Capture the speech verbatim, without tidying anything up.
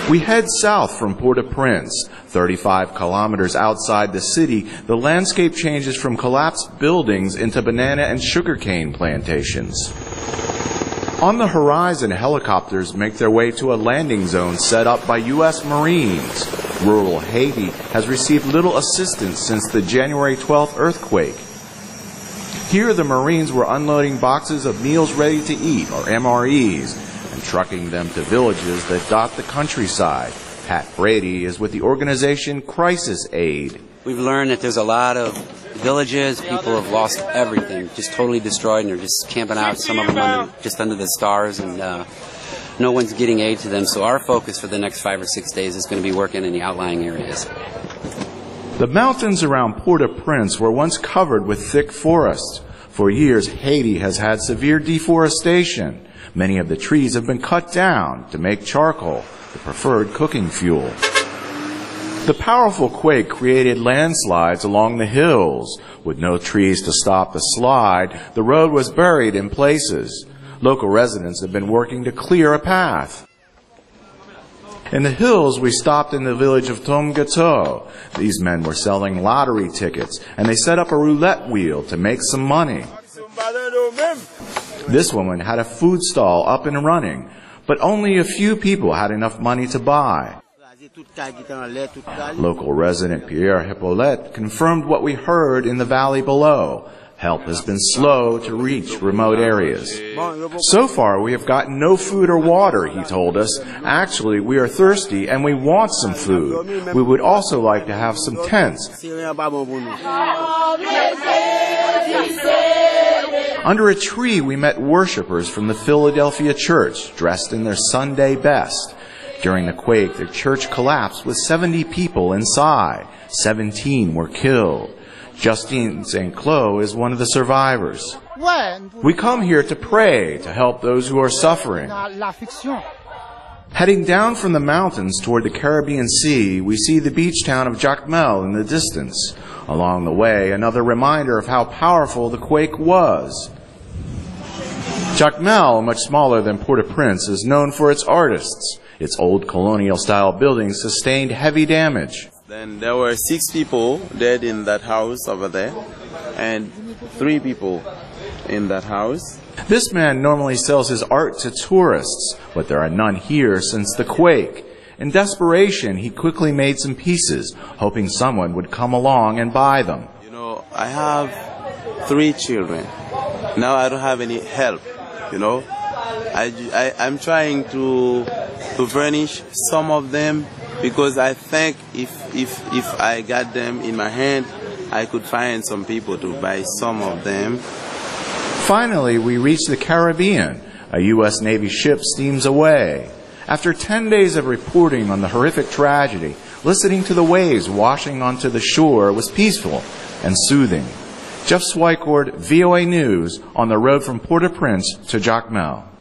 We head south from Port-au-Prince. thirty-five kilometers outside the city, the landscape changes from collapsed buildings into banana and sugarcane plantations. On the horizon, helicopters make their way to a landing zone set up by U S Marines. Rural Haiti has received little assistance since the January twelfth earthquake. Here, the Marines were unloading boxes of meals ready to eat, or M R Es, and trucking them to villages that dot the countryside. Pat Brady is with the organization Crisis Aid. We've learned that there's a lot of villages, people have lost everything, just totally destroyed, and they're just camping out, some of them under, just under the stars, and uh, no one's getting aid to them. So our focus for the next five or six days is going to be working in the outlying areas. The mountains around Port-au-Prince were once covered with thick forests. For years, Haiti has had severe deforestation. Many of the trees have been cut down to make charcoal, the preferred cooking fuel. The powerful quake created landslides along the hills. With no trees to stop the slide, the road was buried in places. Local residents have been working to clear a path. In the hills, we stopped in the village of Tomgato. These men were selling lottery tickets, and they set up a roulette wheel to make some money. This woman had a food stall up and running, but only a few people had enough money to buy. Local resident Pierre Hippolyte confirmed what we heard in the valley below. Help has been slow to reach remote areas. So far, we have gotten no food or water, he told us. Actually, we are thirsty and we want some food. We would also like to have some tents. Under a tree, we met worshipers from the Philadelphia church, dressed in their Sunday best. During the quake, the church collapsed with seventy people inside. seventeen were killed. Justine Saint Cloud is one of the survivors. We come here to pray, to help those who are suffering. Heading down from the mountains toward the Caribbean Sea, we see the beach town of Jacmel in the distance. Along the way, another reminder of how powerful the quake was. Jacmel, much smaller than Port-au-Prince, is known for its artists. Its old colonial-style buildings sustained heavy damage. Then there were six people dead in that house over there, and three people in that house. This man normally sells his art to tourists, but there are none here since the quake. In desperation, he quickly made some pieces, hoping someone would come along and buy them. You know, I have three children. Now I don't have any help, you know. I, I, I'm trying to, to furnish some of them, because I think if, if, if I got them in my hand, I could find some people to buy some of them. Finally, we reach the Caribbean. A U S Navy ship steams away. After ten days of reporting on the horrific tragedy, listening to the waves washing onto the shore was peaceful and soothing. Jeff Swicord, V O A News, on the road from Port-au-Prince to Jacmel.